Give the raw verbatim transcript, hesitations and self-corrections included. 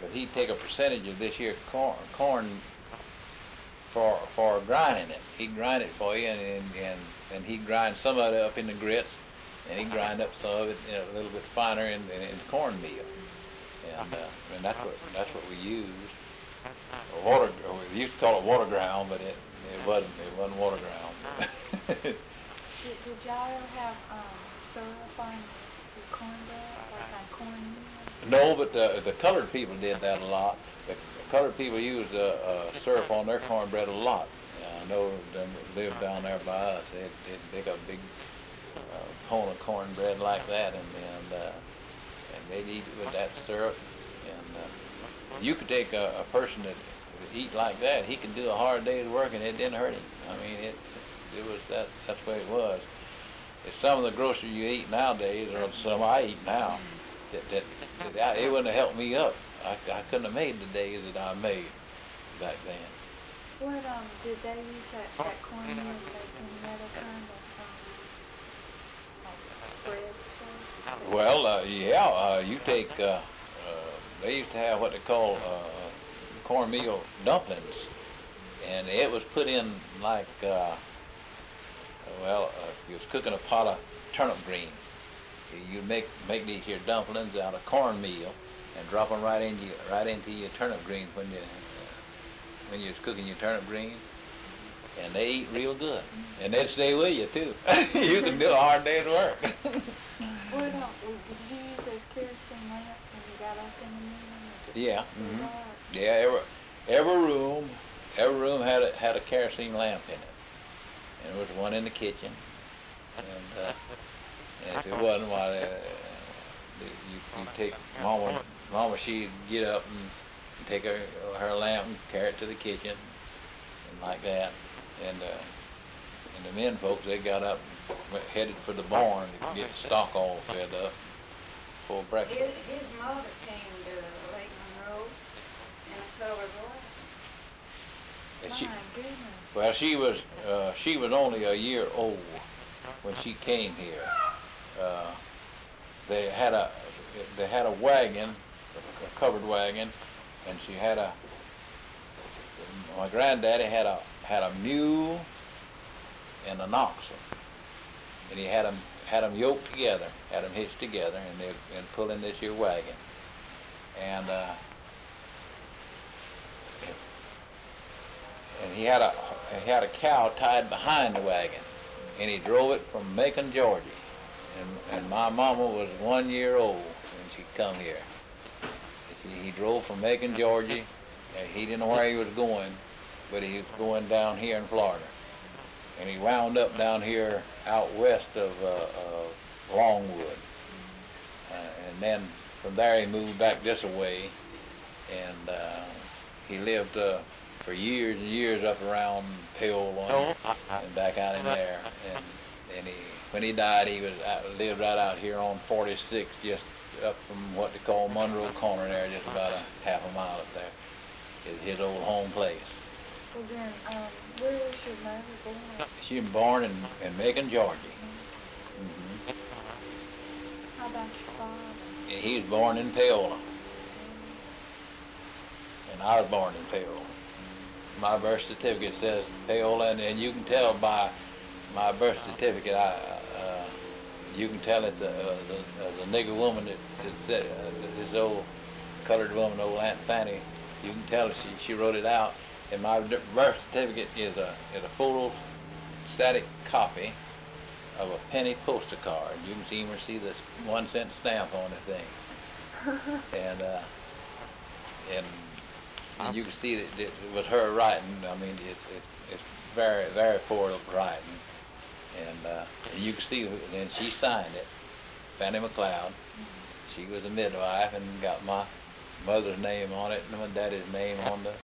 he'd take a percentage of this here corn, corn for for grinding it. He'd grind it for you, and and and, and he'd grind some of it up in the grits, and he'd grind up some of it, you know, a little bit finer in, in, in the cornmeal. And uh, and that's what that's what we used. Water, we used to call it water ground, but it it wasn't it wasn't water ground. did, did y'all ever have um, syrup on your cornbread, like on cornmeal? No, but the the colored people did that a lot. The colored people used uh, uh, syrup on their cornbread a lot. Yeah, I know them that lived down there by us. They'd, they'd make a big uh, cone of cornbread like that, and and, uh, and they'd eat it with that syrup. And uh, you could take a, a person that would eat like that. He could do a hard day's work, and it didn't hurt him. I mean, it it was that that's the way it was. It's some of the groceries you eat nowadays, or some I eat now, that that, that I, it wouldn't have helped me up. I, I couldn't have made the days that I made back then. What um did they use that, that cornmeal to make any other kind of um, like bread stuff? Well, uh, yeah, uh, you take, uh, uh, they used to have what they call uh, cornmeal dumplings, and it was put in like, uh, well, uh, if you was cooking a pot of turnip greens, you'd make, make these here dumplings out of cornmeal, and drop them right into your, right into your turnip greens when you uh, when you're cooking your turnip greens, and they eat real good, and they'd stay with you too. You can do a hard day's work. What um, did you use those kerosene lamps when you got up in the morning? Yeah. Mm-hmm. Yeah. Every every room every room had a had a kerosene lamp in it, and there was one in the kitchen, and, uh, and if it wasn't, why uh, you you take mama. Mama, she'd get up and, and take her her lamp and carry it to the kitchen, and like that. And uh, and the men folks, they got up and went, headed for the barn to get the stock all fed up for breakfast. His, his mother came to Lake Monroe in a colored And My she, goodness. well, she was uh, she was only a year old when she came here. Uh, they had a they had a wagon, a covered wagon, and she had a, my granddaddy had a had a mule and an oxen, and he had them had them yoked together, had them hitched together, and they and pulling this here wagon, and uh, and he had a he had a cow tied behind the wagon, and he drove it from Macon, Georgia, and and my mama was one year old when she come here. He, he drove from Macon, Georgia, and he didn't know where he was going, but he was going down here in Florida. And he wound up down here out west of, uh, of Longwood. Uh, and then from there he moved back this way, and uh, he lived uh, for years and years up around Paola and back out in there. And, and he, when he died, he was out, lived right out here on forty-six, just up from what they call Monroe Corner there, just about a half a mile up there, his, his old home place. Well then, um, where was your mother born? She was born in, in Macon, Georgia. Mm-hmm. How about your father? And he was born in Paola. And I was born in Paola. My birth certificate says Paola, and, and you can tell by my birth certificate, I, uh, you can tell it's the, uh, the, uh, the nigger woman that, that said, uh, this old colored woman, old Aunt Fanny, you can tell she, she wrote it out. And my birth certificate is a, is a photostatic copy of a penny postal card. You can even see this one cent stamp on the thing. and, uh, and and you can see that it was her writing. I mean, it's, it's, it's very, very poor writing. And, uh, and you can see, and she signed it, Fanny McLeod. She was a midwife and got my mother's name on it and my daddy's name on the